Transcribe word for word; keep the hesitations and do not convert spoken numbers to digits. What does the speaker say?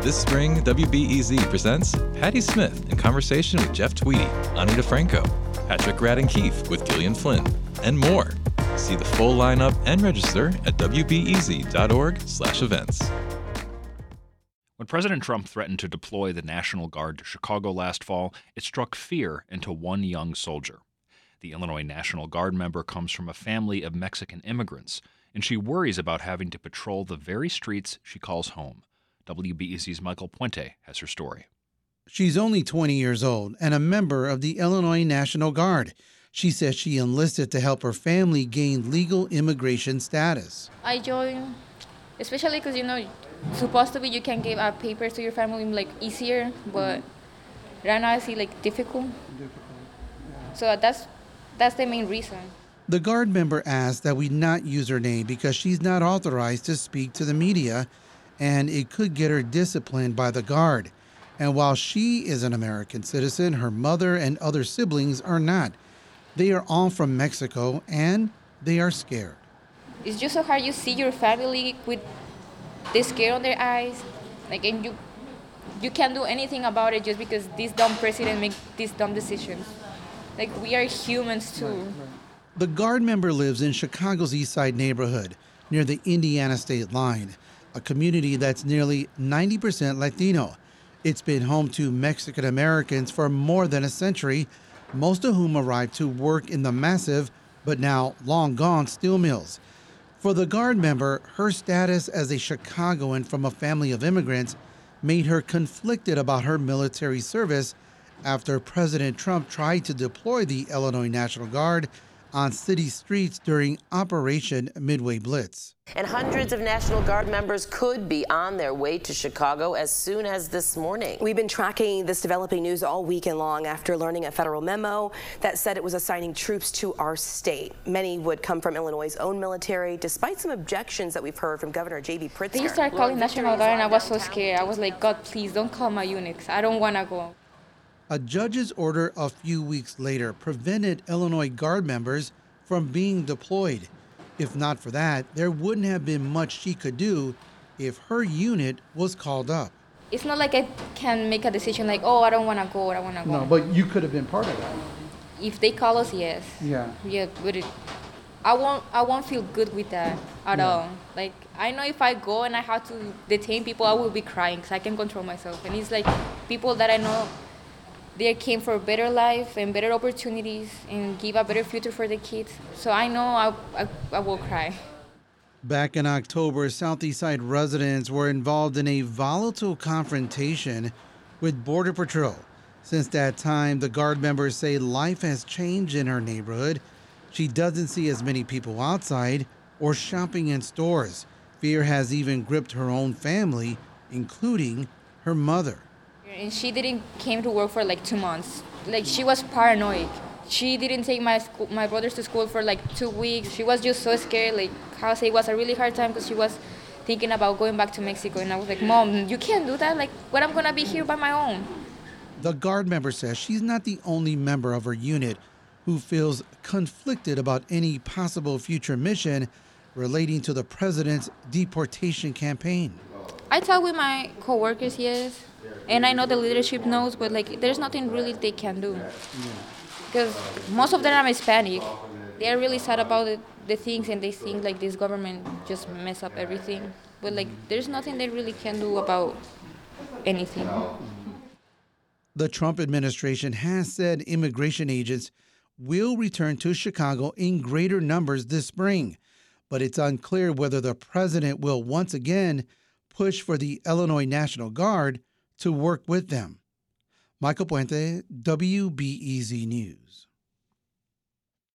This spring, W B E Z presents Patti Smith in conversation with Jeff Tweedy, Ani DeFranco, Patrick Radden Keefe with Gillian Flynn, and more. See the full lineup and register at W B E Z dot org slash events. When President Trump threatened to deploy the National Guard to Chicago last fall, it struck fear into one young soldier. The Illinois National Guard member comes from a family of Mexican immigrants, and she worries about having to patrol the very streets she calls home. W B E Z's Michael Puente has her story. She's only twenty years old and a member of the Illinois National Guard. She says she enlisted to help her family gain legal immigration status. I joined, especially because, you know, supposed to be you can give out papers to your family like easier, but right now I see like difficult. difficult. Yeah. So that's that's the main reason. The Guard member asked that we not use her name because she's not authorized to speak to the media, and it could get her disciplined by the Guard. And while she is an American citizen, her mother and other siblings are not. They are all from Mexico, and they are scared. It's just so hard. You see your family with this scare on their eyes, like, and you you can't do anything about it just because this dumb president makes these dumb decisions. Like, we are humans too. Right, right. The Guard member lives in Chicago's East Side neighborhood near the Indiana state line, a community that's nearly ninety percent Latino. It's been home to Mexican Americans for more than a century, most of whom arrived to work in the massive, but now long gone, steel mills. For the Guard member, her status as a Chicagoan from a family of immigrants made her conflicted about her military service after President Trump tried to deploy the Illinois National Guard on city streets during Operation Midway Blitz. And hundreds of National Guard members could be on their way to Chicago as soon as this morning. We've been tracking this developing news all weekend long after learning a federal memo that said it was assigning troops to our state. Many would come from Illinois' own military, despite some objections that we've heard from Governor J B Pritzker. They started calling National Guard and I was so scared. I was like, God, please don't call my units. I don't want to go. A judge's order a few weeks later prevented Illinois Guard members from being deployed. If not for that, there wouldn't have been much she could do if her unit was called up. It's not like I can make a decision like, oh, I don't want to go, I don't want to go. No, but you could have been part of that. If they call us, yes. Yeah. Yeah, but it, I won't I won't feel good with that at yeah. all. Like, I know if I go and I have to detain people, I will be crying because I can control myself. And it's like people that I know, they came for a better life and better opportunities and give a better future for the kids. So I know I, I, I will cry. Back in October, Southeast Side residents were involved in a volatile confrontation with Border Patrol. Since that time, the Guard members say life has changed in her neighborhood. She doesn't see as many people outside or shopping in stores. Fear has even gripped her own family, including her mother. And she didn't came to work for like two months. Like, she was paranoid. She didn't take my school, my brothers to school for like two weeks. She was just so scared. Like, how I say, it was a really hard time because she was thinking about going back to Mexico. And I was like, Mom, you can't do that. Like, what, I'm gonna be here by my own. The Guard member says she's not the only member of her unit who feels conflicted about any possible future mission relating to the president's deportation campaign. I talk with my coworkers, yes. And I know the leadership knows, but like, there's nothing really they can do. Because most of them are Hispanic. They are really sad about the, the things, and they think like this government just mess up everything. But like, there's nothing they really can do about anything. The Trump administration has said immigration agents will return to Chicago in greater numbers this spring. But it's unclear whether the president will once again push for the Illinois National Guard to work with them. Michael Puente, W B E Z News.